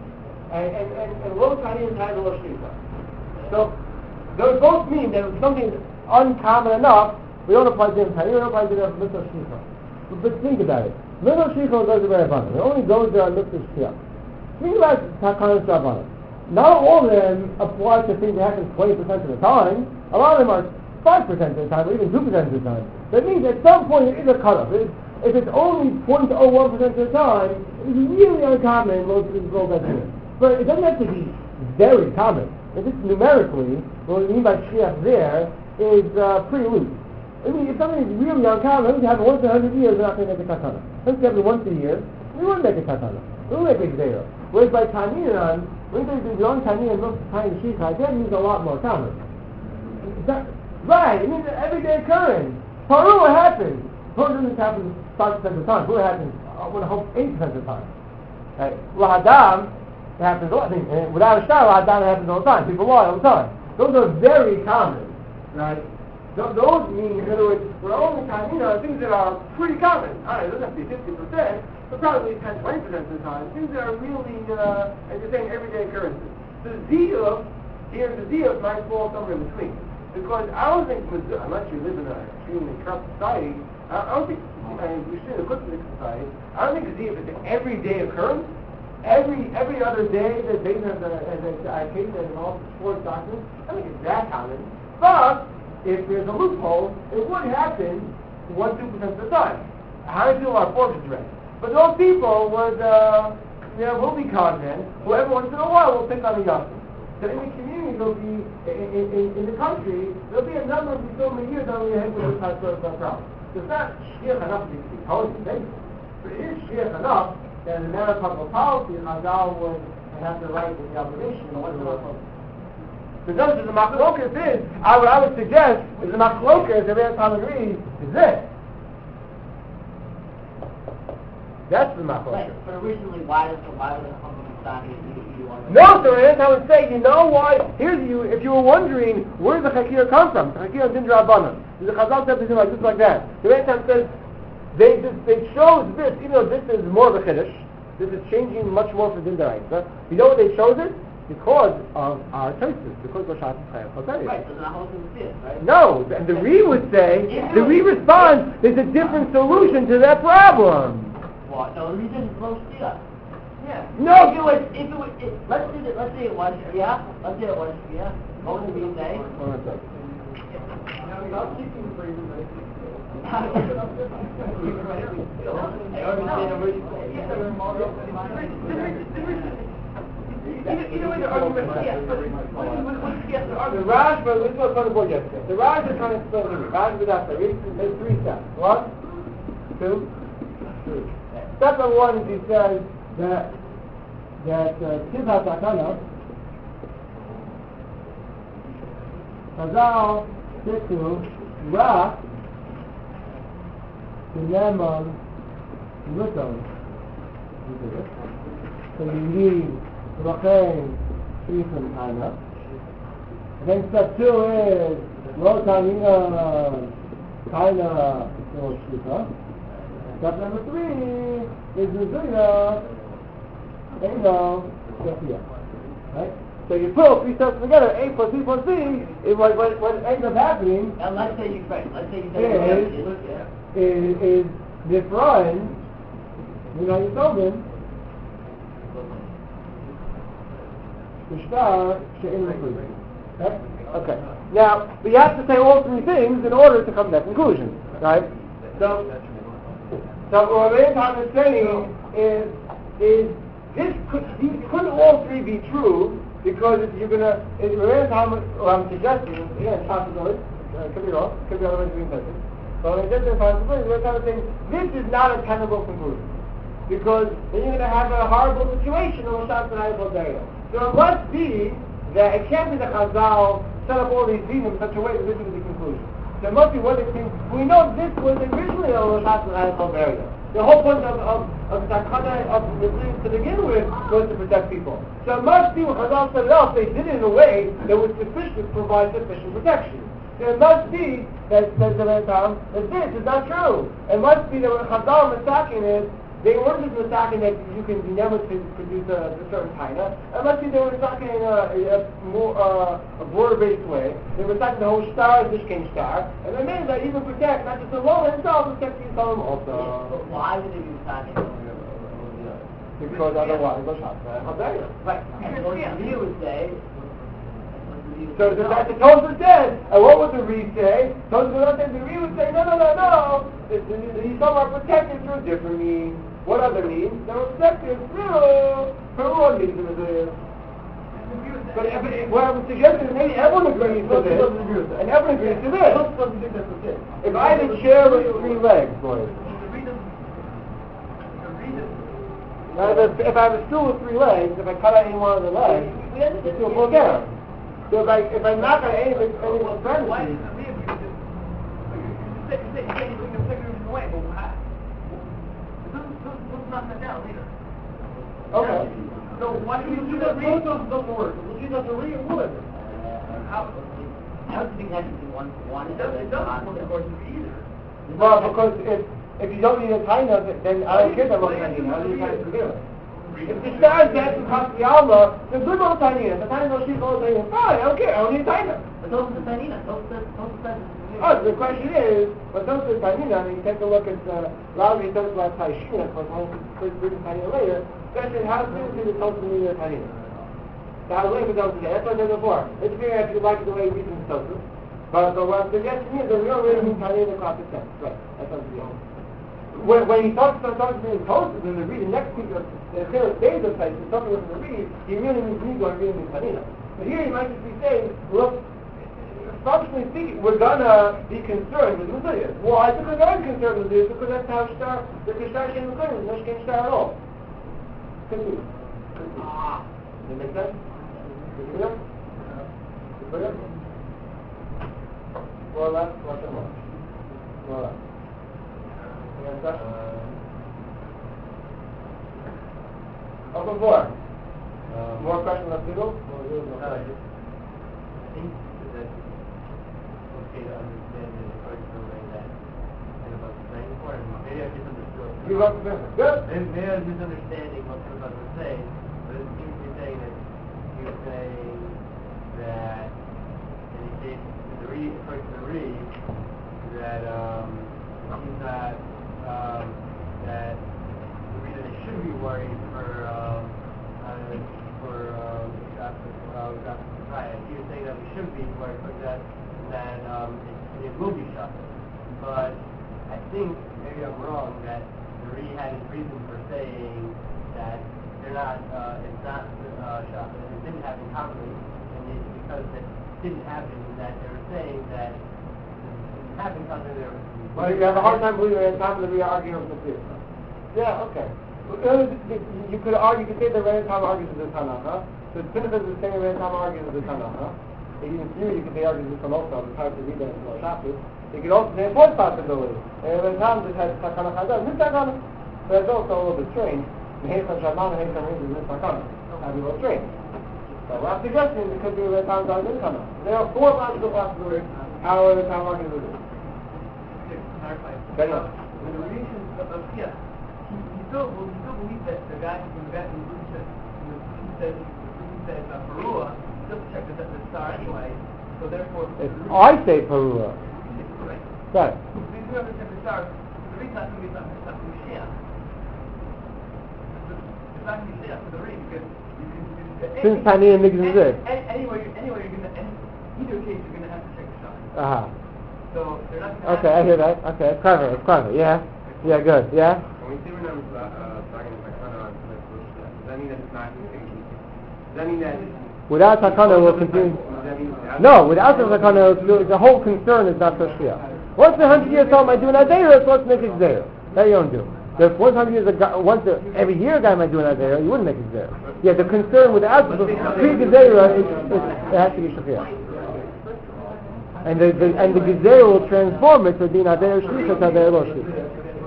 Speaker 1: And Lo Tani and Tani Lo Shlicha. So, those both mean that if something is uncommon enough, we don't apply Din Tani, we don't apply Din Mitzvah Shlicha. But think about it. Mitzvah Shlicha goes to the Rabban. It only goes there on Mitzvah Shlicha. Think about Takanas Rabbanan. Not all of them apply to things that happen 20% of the time. A lot of them are 5% of the time, or even 2% of the time. That means at some point there is a cutoff. If it's only 0.01% of the time, it's really uncommon in most people that do it. But it doesn't have to be very common. If it's numerically, what we mean by shliach there is pretty loose. I mean, if something is really uncommon, if you have it once in 100 years, we're not going to make a katana. If you have it once a year, we wouldn't make a katana. We wouldn't make a zera. Whereas by taninan, when you say beyond taninan, not tiny shliach, that means a lot more common. Right, it means an everyday occurrence. Paru, what happens? Paru doesn't happen 5% of the time. Paru happens, I want to hope, 8% of the time. Right? Lahadam, it happens all, without a shtar, Lahadam happens all the time. People lie all the time. Those are very common. Right? Those mean, in other words, we're only common, things that are pretty common. All right, it doesn't have to be 50%, but probably 10, 20% of the time. Things that are really, as you're saying, everyday occurrences. The ziyuv, here the ziyuv might fall somewhere in between. Because I don't think, unless you live in an extremely corrupt society, I don't think, we should in a good society, I don't think the ziyuv is an everyday occurrence. Every other day that they have I take that in all sports doctrines, I don't think it's that common. But if there's a loophole, it would happen 1-2% of the time. How many people are forfeit rent? But those people would, will be cognizant, who every once in a while will pick on a young. So in the community, there'll be, in the country, there'll be a number of so many years on the head with this type of problem. So it's not shliach enough to be totally safe, but it is shliach enough that in a matter of public policy, Chazal would have the right and the obligation to what's not public. So just as the machlokas is, what I would suggest is the machlokas, if every time agrees, is this. That's the machlokas.
Speaker 3: Right, but originally, why was the company started?
Speaker 1: No, so I would say, you know why? Here's you. If you were wondering, where does the chakir come from? The chakir is in Rabbanan. The Chazal said something like this, like that. The Rebbe says they chose this, even though this is more of a chiddush. This is changing much more for Din D'Oraisa. You know what they chose it? Because of our choices. Because we're Shas Chayil Chosayim.
Speaker 3: Right. So not holding the fifth, right?
Speaker 1: No, and the Re would say, the Re responds, there's a different solution to that problem.
Speaker 3: What? No, the reason is low steel. Yeah.
Speaker 1: No,
Speaker 3: let's say it was Shia. Let's say it was Shia. What would we say?
Speaker 1: The Raj, but this was on the board yesterday. The Raj is trying to explain the Raj without the Raj. There's 3 steps. 1, 2, 3. Step number 1 is he says that Tivha Takana, Chazal said to Ra, to Neman, Luton. So you need Rachem, Shifan, Hana. Then step 2 is Lo Tanina, Kaina, Lo Shlicha. Step number 3 is Mizuya, Eino, Shafia. Right? So you put all 3 steps together, A plus B plus C, is what ends up happening.
Speaker 3: And let's say you say
Speaker 1: is Nifrain, Yisovin, Ishtar, She'in L'Chud. Okay. Now, we have to say all 3 things in order to come to that conclusion, right? So what Rebbe Tam is saying is these could all 3 be true, Because if you're gonna, if you're in time, what I'm suggesting, again, possibility, could be wrong, could be other ways of being tested. But when I said the possibility, we're kind of saying, this is not a tenable conclusion. Because then you're gonna have a horrible situation of a shot and a burial. So it must be that it can't be that Chazal set up all these dinim in such a way that this is the conclusion. So it must be what it means. We know this was originally a shot and a burial. The whole point of the Takana of the Muslims to begin with was to protect people. So it must be when Chazal set it up, they did it in a way that was sufficient to provide sufficient protection. So it must be that says the Rambam that this is not true. It must be that when Chazal Masakin is, they weren't just Masakin that you can be never to produce a certain taina. It must be they were Masakin in a border-based way. They were Masakin the whole star, the Mishkan star, and it means that even protect not just the Lord himself, protect the Yisrael also.
Speaker 3: But why would they be Masakin?
Speaker 1: Because otherwise, they'll shot.
Speaker 3: Right. And what the Reed would say.
Speaker 1: So that's the Tosfos said, and what would the Reed say? Tosfos would not say, the Reed would say, no. The Yisrael are protected through different means. What other means? They're protected through Peruah means. But what I'm suggesting is maybe everyone agrees to this, and everyone agrees to this. If I had a chair with 3 legs, boys. If I have a stool with 3 legs, if I cut out any one of the legs, the stool will get out. So if I knock out any of its premises,
Speaker 2: Why is it real? You say you're doing the second reason away, but how? Let's knock that down later.
Speaker 1: okay.
Speaker 2: So why do you do that?
Speaker 1: Both of them doesn't work. We'll use that to read wood.
Speaker 3: How do you think that is one?
Speaker 2: It doesn't work, of course, either.
Speaker 1: Well, because if you don't need a taina, then I don't care that much taina. I need a taina to begin with. If the star is dancing across the Alma, then good old taina. The taina no sheep old taina. Fine, I don't care. I don't need a taina.
Speaker 3: But those are the tainina. Those are
Speaker 1: Oh, the question is, but those are taina. And you take a look at Ravi talks about Taishuna, because one first reading taina later. The question is, how does students see the Tosfos meaning of taina? So how do we link it up today? That's what I said before. Let's figure out if you like the way we read the Tosfos. But what I'm suggesting is that we don't really mean taina across the text. Right. That's what I'm saying. When he talks about being Tosfos in the read, the next week, the Chilus Beis of place, he's talking about the read, he really means Nigo and really means Tanina. But here he might just be saying, look, functionally speaking, we're gonna be concerned with Messiah. Why? Because I'm concerned with this, because that's how the Kishtar came to claim, there's no Kishtar at all. Continue. Does that make sense? Clear? Clear? More or less, more or less. Any other questions? Open floor. More questions on Siegel?
Speaker 4: I think that it's okay to understand the approach the way that Pinchas was saying before, and maybe I misunderstood.
Speaker 1: You love the business. Good.
Speaker 4: Maybe I was misunderstanding what Pinchas was saying, but it seems to be saying that he was saying that in the case of the Reed, approach to the Reed, that he's not, that the reason they should be worried for he was saying that we shouldn't be worried for that it will be shot. But I think, maybe I'm wrong, that the Reed had his reason for saying that they're not, it's not shot, that it didn't happen commonly, and it's because it didn't happen, that they were saying that it happened commonly, there was...
Speaker 1: Well, you have a hard time believing at the time that we are arguing over the theory. Yeah, okay. You could argue, you could say that Ran Tam argues as a Tanakha. So Pinchas is saying Ran Tam argues as a Tanakha. In theory, you could say argues as a Tanakha. It's hard to read that in the chapters. You could also say a fourth possibility. Ran Tam just has Takana Chazal, Mistakana. So that's also a little bit strange. Mehecham Shaman, Mehecham Rin is Mistakana. That'd be a little strange. So what I'm suggesting is it could be Ran Tam argues as a Tanakha. There are 4 logical possibilities how Ran Tam argues as a Tanakha.
Speaker 2: The relation of Shia, he still believes that the guy who said Peruah still protected the star anyway, so therefore
Speaker 1: I say Peruah.
Speaker 2: Right.
Speaker 1: Right.
Speaker 2: We do have to check the star. The reason not going to be something Shia. It's not going to be Shia for the ring because you can
Speaker 1: Since Tani and Niggas is there.
Speaker 2: Anyway, you're going to, in either case, you're going to have to check the star.
Speaker 1: Uh-huh.
Speaker 2: So they're not going to
Speaker 1: Okay, I hear that. Okay, it's clever, yeah. Yeah, good, yeah?
Speaker 4: When we say we're not talking about Takana on does that mean that it's not, does that mean that
Speaker 1: Without takana, we'll continue. No, without the takana, the whole concern is not so shia. Once the 100 years old, I do an adera, so let's make it zera. That you don't do. If 100 years every year a guy might do an adera, you wouldn't make it zera. Yeah, the concern without the pre-gezerah is it has to be shia. And the gezerah will transform it to be an adera shlicha to adera lo shlicha.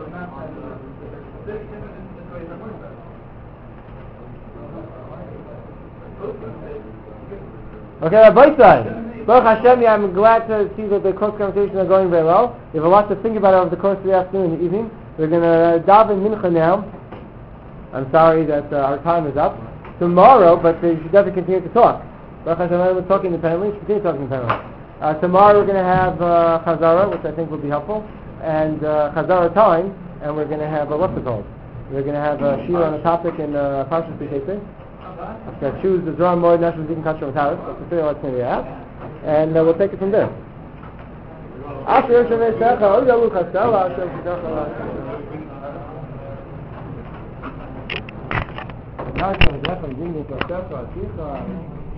Speaker 1: Okay, Rabbi side. Baruch Hashem, I'm glad to see that the close conversations are going very well. We have a lot to think about over the course of the afternoon and the evening. We're going to daven mincha now. I'm sorry that our time is up. Tomorrow, but you should definitely continue to talk. Baruch Hashem, everyone's talking independently. You should continue talking independently. Tomorrow we're going to have Chazara, which I think will be helpful, and Chazara time, and we're going to have, what's it called? We're going to have a shiur on a topic in Parshas Vayikra. I'm going to choose the Zohar Moed National Zikun Kasher Mataris. That's the theory what's going to be at. And we'll take it from there. Asher Shavei Secha, Oy Yalu Chasela, Asher Shidach Allah. Asher Shidach Allah, Asher Shidach Allah.